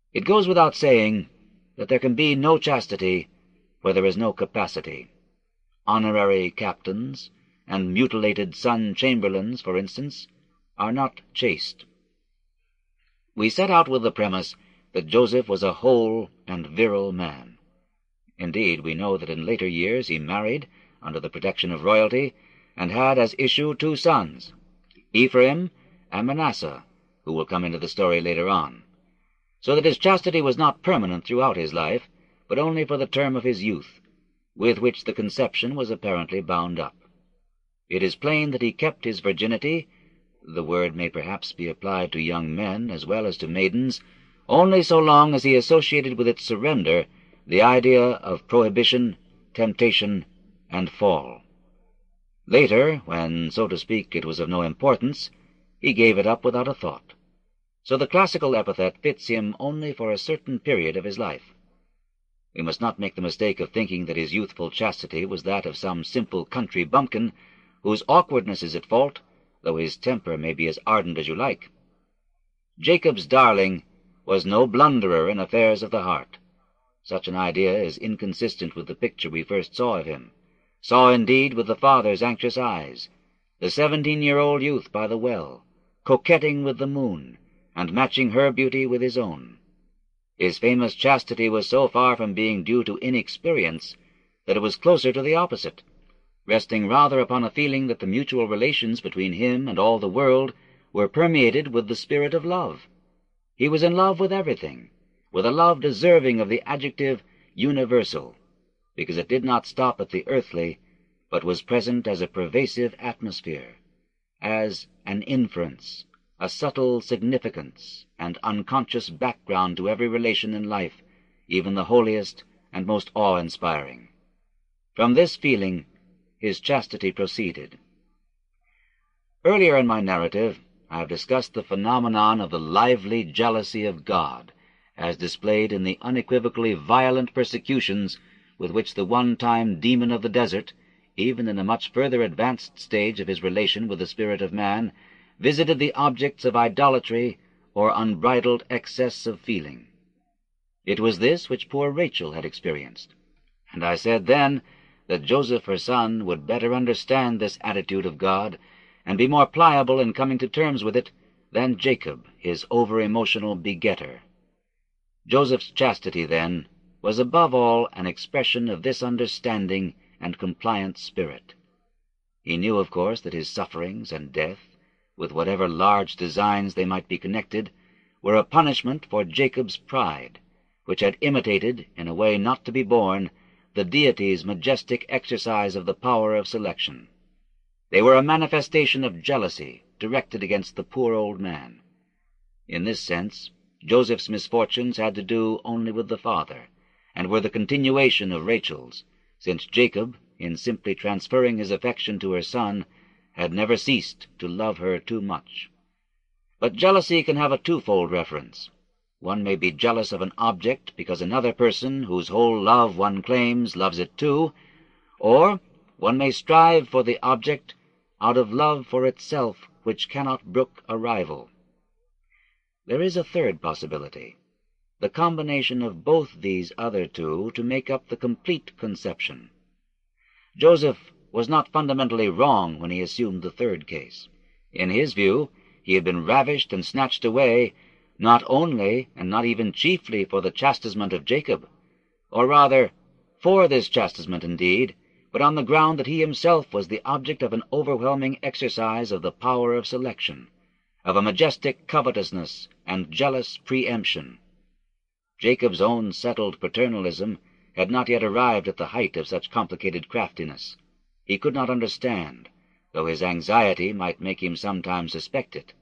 It goes without saying that there can be no chastity where there is no capacity. Honorary captains and mutilated son chamberlains, for instance, are not chaste. We set out with the premise that Joseph was a whole and virile man. Indeed, we know that in later years he married, under the protection of royalty, and had as issue 2 sons, Ephraim and Manasseh, who will come into the story later on, so that his chastity was not permanent throughout his life, but only for the term of his youth, with which the conception was apparently bound up. It is plain that he kept his virginity, the word may perhaps be applied to young men as well as to maidens, only so long as he associated with its surrender the idea of prohibition, temptation, and fall. Later, when, so to speak, it was of no importance, he gave it up without a thought. So the classical epithet fits him only for a certain period of his life. We must not make the mistake of thinking that his youthful chastity was that of some simple country bumpkin, whose awkwardness is at fault, though his temper may be as ardent as you like. Jacob's darling was no blunderer in affairs of the heart. Such an idea is inconsistent with the picture we first saw of him, saw indeed with the father's anxious eyes, the 17-year-old youth by the well, coquetting with the moon, and matching her beauty with his own. His famous chastity was so far from being due to inexperience that it was closer to the opposite, resting rather upon a feeling that the mutual relations between him and all the world were permeated with the spirit of love. He was in love with everything, with a love deserving of the adjective universal, because it did not stop at the earthly, but was present as a pervasive atmosphere, as an inference, a subtle significance, and unconscious background to every relation in life, even the holiest and most awe-inspiring. From this feeling his chastity proceeded. Earlier in my narrative I have discussed the phenomenon of the lively jealousy of God, as displayed in the unequivocally violent persecutions with which the one-time demon of the desert, even in a much further advanced stage of his relation with the spirit of man, visited the objects of idolatry or unbridled excess of feeling. It was this which poor Rachel had experienced, and I said then that Joseph her son would better understand this attitude of God and be more pliable in coming to terms with it than Jacob, his over-emotional begetter. Joseph's chastity, then, was above all an expression of this understanding and compliant spirit. He knew, of course, that his sufferings and death, with whatever large designs they might be connected, were a punishment for Jacob's pride, which had imitated, in a way not to be borne, the deity's majestic exercise of the power of selection. They were a manifestation of jealousy directed against the poor old man. In this sense, Joseph's misfortunes had to do only with the father, and were the continuation of Rachel's, since Jacob, in simply transferring his affection to her son, had never ceased to love her too much. But jealousy can have a twofold reference. One may be jealous of an object because another person, whose whole love one claims, loves it too, or one may strive for the object out of love for itself, which cannot brook a rival. There is a third possibility, the combination of both these other two to make up the complete conception. Joseph was not fundamentally wrong when he assumed the third case. In his view, he had been ravished and snatched away, not only, and not even chiefly, for the chastisement of Jacob, or rather, for this chastisement indeed, but on the ground that he himself was the object of an overwhelming exercise of the power of selection, of a majestic covetousness and jealous preemption. Jacob's own settled paternalism had not yet arrived at the height of such complicated craftiness. He could not understand, though his anxiety might make him sometimes suspect it.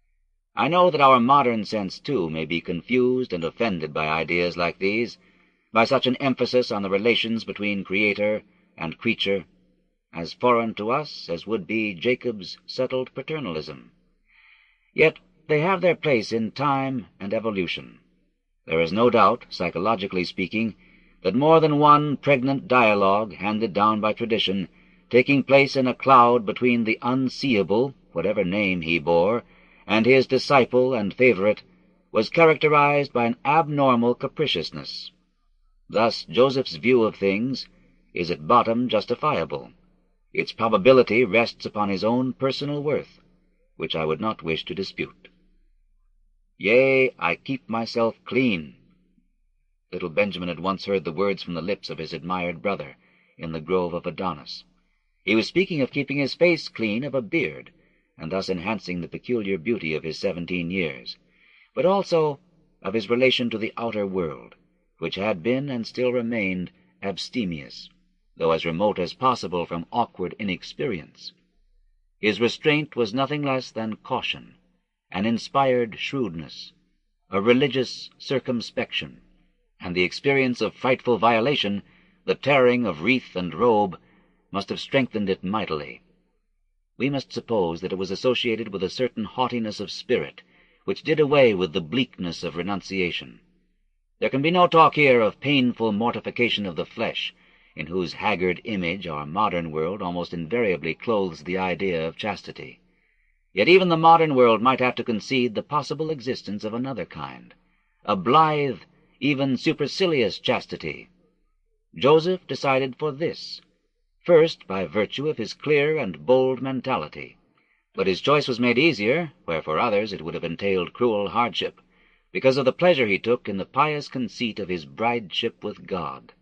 I know that our modern sense, too, may be confused and offended by ideas like these, by such an emphasis on the relations between creator and creature, as foreign to us as would be Jacob's settled paternalism. Yet they have their place in time and evolution. There is no doubt, psychologically speaking, that more than one pregnant dialogue handed down by tradition, taking place in a cloud between the unseeable, whatever name he bore, and his disciple and favorite, was characterized by an abnormal capriciousness. Thus Joseph's view of things is at bottom justifiable. Its probability rests upon his own personal worth, which I would not wish to dispute. "Yea, I keep myself clean." Little Benjamin had once heard the words from the lips of his admired brother in the grove of Adonis. He was speaking of keeping his face clean of a beard, and thus enhancing the peculiar beauty of his 17 years, but also of his relation to the outer world, which had been and still remained abstemious, though as remote as possible from awkward inexperience. His restraint was nothing less than caution, an inspired shrewdness, a religious circumspection, and the experience of frightful violation, the tearing of wreath and robe, must have strengthened it mightily. We must suppose that it was associated with a certain haughtiness of spirit, which did away with the bleakness of renunciation. There can be no talk here of painful mortification of the flesh, in whose haggard image our modern world almost invariably clothes the idea of chastity. Yet even the modern world might have to concede the possible existence of another kind, a blithe, even supercilious chastity. Joseph decided for this, first by virtue of his clear and bold mentality. But his choice was made easier, where for others it would have entailed cruel hardship, because of the pleasure he took in the pious conceit of his brideship with God.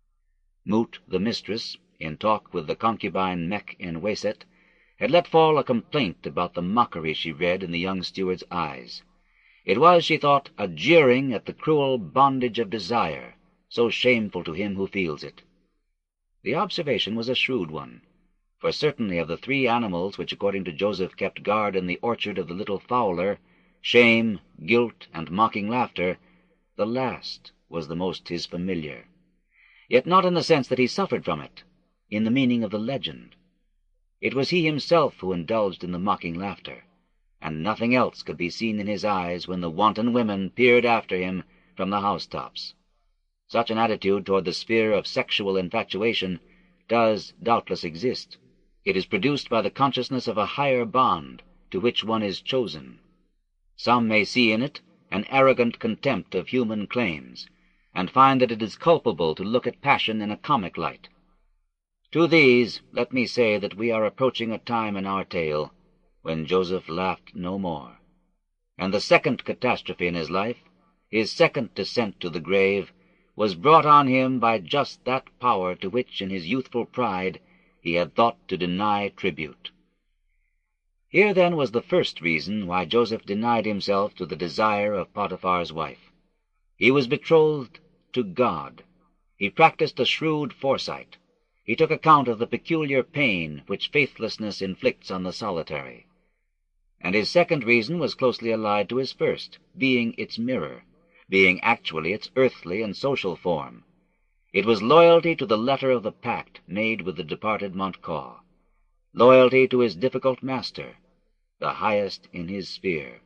Mut, the mistress, in talk with the concubine Mech in Waset, had let fall a complaint about the mockery she read in the young steward's eyes. It was, she thought, a jeering at the cruel bondage of desire, so shameful to him who feels it. The observation was a shrewd one, for certainly of the 3 animals which according to Joseph kept guard in the orchard of the little fowler, shame, guilt, and mocking laughter, the last was the most his familiar. Yet not in the sense that he suffered from it, in the meaning of the legend. It was he himself who indulged in the mocking laughter, and nothing else could be seen in his eyes when the wanton women peered after him from the housetops. Such an attitude toward the sphere of sexual infatuation does doubtless exist. It is produced by the consciousness of a higher bond to which one is chosen. Some may see in it an arrogant contempt of human claims, and find that it is culpable to look at passion in a comic light. To these let me say that we are approaching a time in our tale when Joseph laughed no more, and the second catastrophe in his life, his second descent to the grave, was brought on him by just that power to which in his youthful pride he had thought to deny tribute. Here then was the first reason why Joseph denied himself to the desire of Potiphar's wife. He was betrothed to God. He practiced a shrewd foresight. He took account of the peculiar pain which faithlessness inflicts on the solitary. And his second reason was closely allied to his first, being its mirror, being actually its earthly and social form. It was loyalty to the letter of the pact made with the departed Montcalm, loyalty to his difficult master, the highest in his sphere.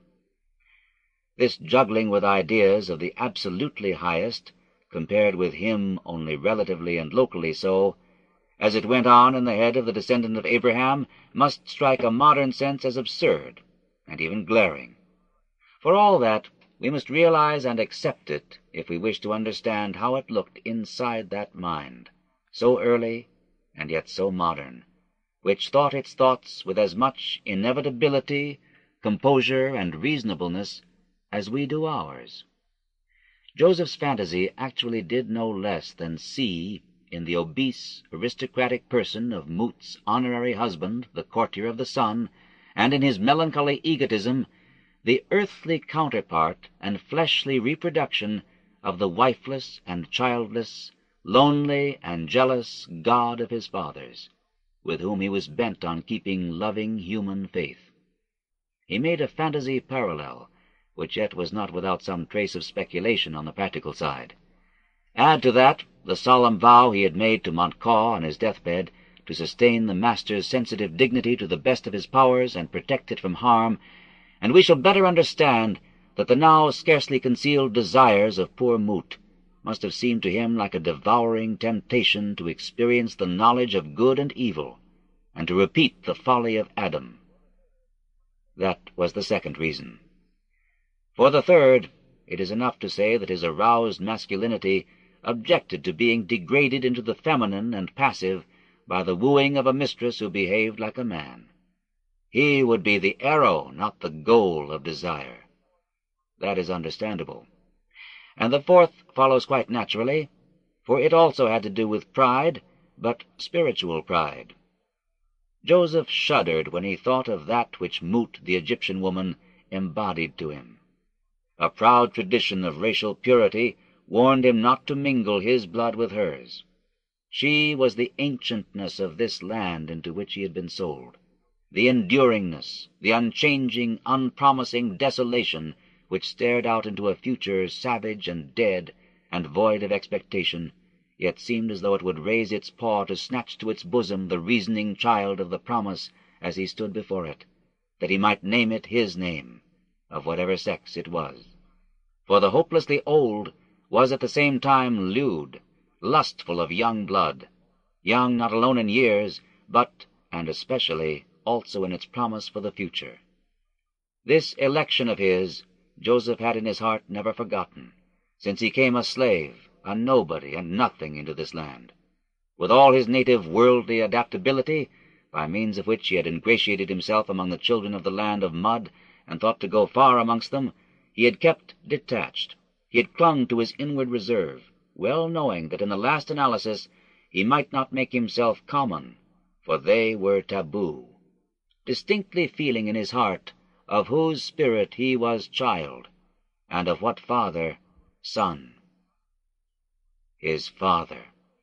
This juggling with ideas of the absolutely highest, compared with him only relatively and locally so, as it went on in the head of the descendant of Abraham, must strike a modern sense as absurd and even glaring. For all that, we must realize and accept it if we wish to understand how it looked inside that mind, so early and yet so modern, which thought its thoughts with as much inevitability, composure, and reasonableness as we do ours. Joseph's fantasy actually did no less than see in the obese, aristocratic person of Mut's honorary husband, the courtier of the sun, and in his melancholy egotism, the earthly counterpart and fleshly reproduction of the wifeless and childless, lonely and jealous God of his fathers, with whom he was bent on keeping loving human faith. He made a fantasy parallel, which yet was not without some trace of speculation on the practical side. Add to that the solemn vow he had made to Montcalm on his deathbed to sustain the master's sensitive dignity to the best of his powers and protect it from harm, and we shall better understand that the now scarcely concealed desires of poor Mut must have seemed to him like a devouring temptation to experience the knowledge of good and evil, and to repeat the folly of Adam. That was the second reason. For the third, it is enough to say that his aroused masculinity objected to being degraded into the feminine and passive by the wooing of a mistress who behaved like a man. He would be the arrow, not the goal of desire. That is understandable. And the fourth follows quite naturally, for it also had to do with pride, but spiritual pride. Joseph shuddered when he thought of that which Mut, the Egyptian woman, embodied to him. A proud tradition of racial purity warned him not to mingle his blood with hers. She was the ancientness of this land into which he had been sold, the enduringness, the unchanging, unpromising desolation which stared out into a future savage and dead and void of expectation, yet seemed as though it would raise its paw to snatch to its bosom the reasoning child of the promise as he stood before it, that he might name it his name, of whatever sex it was. For the hopelessly old was at the same time lewd, lustful of young blood, young not alone in years, but, and especially, also in its promise for the future. This election of his Joseph had in his heart never forgotten, since he came a slave, a nobody and nothing into this land. With all his native worldly adaptability, by means of which he had ingratiated himself among the children of the land of mud, and thought to go far amongst them, he had kept detached. He had clung to his inward reserve, well knowing that in the last analysis he might not make himself common, for they were taboo, distinctly feeling in his heart of whose spirit he was child, and of what father son. His father.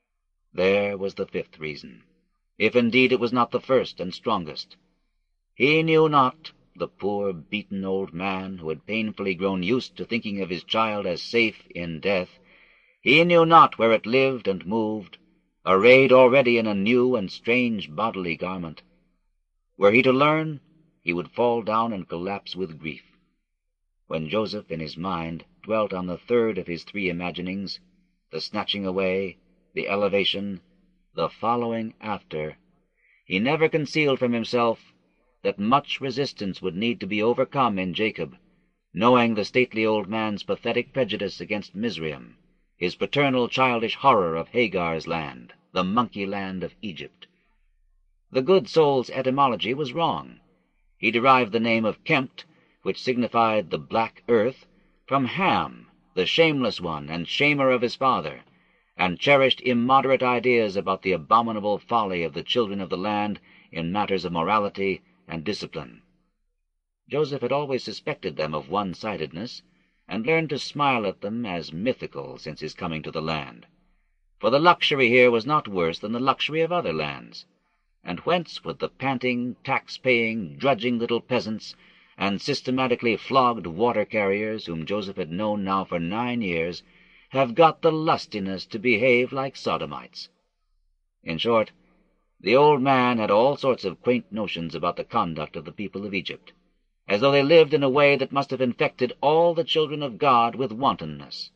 There was the fifth reason, if indeed it was not the first and strongest. He knew not, the poor beaten old man who had painfully grown used to thinking of his child as safe in death, he knew not where it lived and moved, arrayed already in a new and strange bodily garment. Were he to learn, he would fall down and collapse with grief. When Joseph in his mind dwelt on the third of his three imaginings, the snatching away, the elevation, the following after, he never concealed from himself that much resistance would need to be overcome in Jacob, knowing the stately old man's pathetic prejudice against Mizraim, his paternal childish horror of Hagar's land, the monkey land of Egypt. The good soul's etymology was wrong. He derived the name of Kempt, which signified the black earth, from Ham, the shameless one and shamer of his father, and cherished immoderate ideas about the abominable folly of the children of the land in matters of morality and discipline. Joseph had always suspected them of one-sidedness, and learned to smile at them as mythical since his coming to the land. For the luxury here was not worse than the luxury of other lands. And whence would the panting, tax-paying, drudging little peasants and systematically flogged water-carriers, whom Joseph had known now for 9 years, have got the lustiness to behave like sodomites? In short, the old man had all sorts of quaint notions about the conduct of the people of Egypt, as though they lived in a way that must have infected all the children of God with wantonness.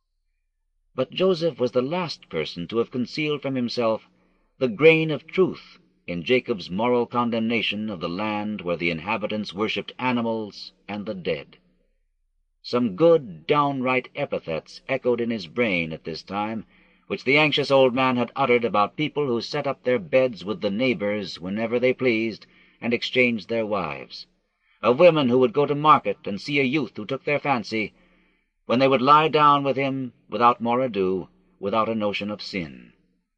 But Joseph was the last person to have concealed from himself the grain of truth in Jacob's moral condemnation of the land where the inhabitants worshipped animals and the dead. Some good, downright epithets echoed in his brain at this time, which the anxious old man had uttered about people who set up their beds with the neighbors whenever they pleased and exchanged their wives, of women who would go to market and see a youth who took their fancy, when they would lie down with him without more ado, without a notion of sin.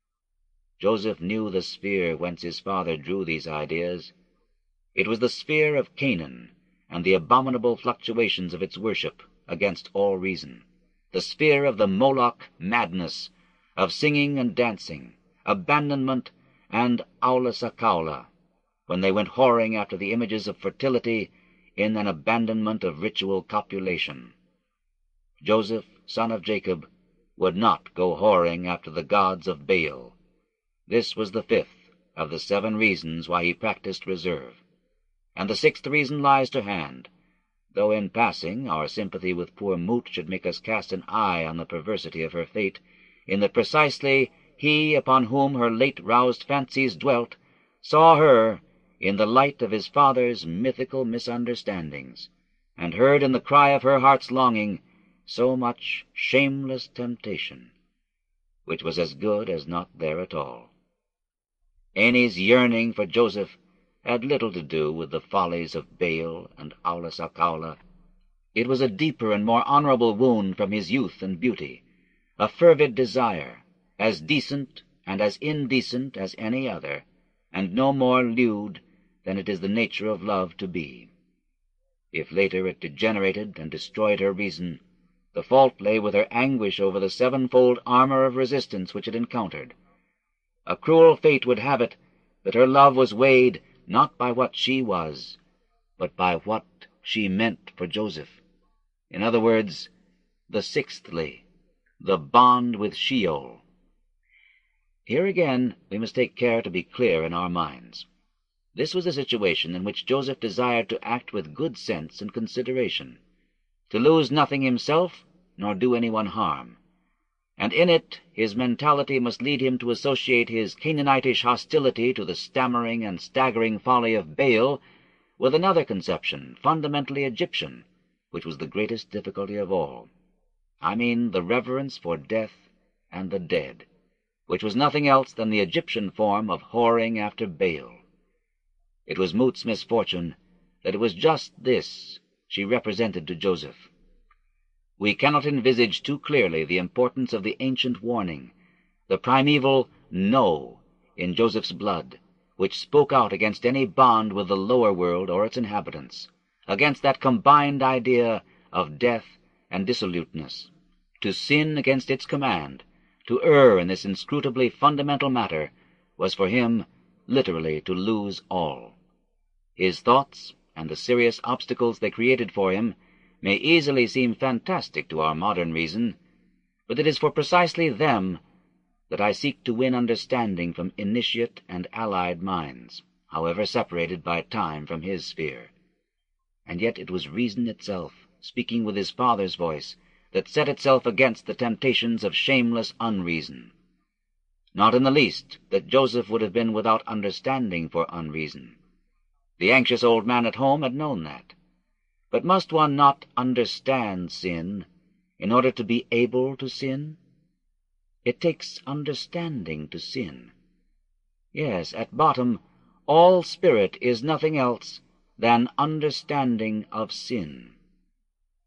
Joseph knew the sphere whence his father drew these ideas. It was the sphere of Canaan, and the abominable fluctuations of its worship against all reason, the sphere of the Moloch madness, of singing and dancing, abandonment and aula sakaula, when they went whoring after the images of fertility in an abandonment of ritual copulation. Joseph, son of Jacob, would not go whoring after the gods of Baal. This was the fifth of the 7 reasons why he practiced reserve. And the 6th reason lies to hand, though in passing our sympathy with poor Mut should make us cast an eye on the perversity of her fate, in that precisely he upon whom her late roused fancies dwelt saw her in the light of his father's mythical misunderstandings, and heard in the cry of her heart's longing so much shameless temptation, which was as good as not there at all. Annie's yearning for Joseph had little to do with the follies of Baal and Aulus Alcaula. It was a deeper and more honorable wound from his youth and beauty, a fervid desire, as decent and as indecent as any other, and no more lewd than it is the nature of love to be. If later it degenerated and destroyed her reason, the fault lay with her anguish over the sevenfold armor of resistance which it encountered. A cruel fate would have it that her love was weighed not by what she was, but by what she meant for Joseph. In other words, the sixthly, the bond with Sheol. Here again we must take care to be clear in our minds. This was a situation in which Joseph desired to act with good sense and consideration, to lose nothing himself nor do anyone harm, and in it his mentality must lead him to associate his Canaanitish hostility to the stammering and staggering folly of Baal with another conception, fundamentally Egyptian, which was the greatest difficulty of all. I mean the reverence for death and the dead, which was nothing else than the Egyptian form of whoring after Baal. It was Moot's misfortune that it was just this she represented to Joseph. We cannot envisage too clearly the importance of the ancient warning, the primeval no in Joseph's blood, which spoke out against any bond with the lower world or its inhabitants, against that combined idea of death and dissoluteness. To sin against its command, to err in this inscrutably fundamental matter, was for him literally to lose all. His thoughts and the serious obstacles they created for him may easily seem fantastic to our modern reason, but it is for precisely them that I seek to win understanding from initiate and allied minds, however separated by time from his sphere. And yet it was reason itself, speaking with his Father's voice, that set itself against the temptations of shameless unreason. Not in the least that Joseph would have been without understanding for unreason. The anxious old man at home had known that. But must one not understand sin in order to be able to sin? It takes understanding to sin. Yes, at bottom, all spirit is nothing else than understanding of sin.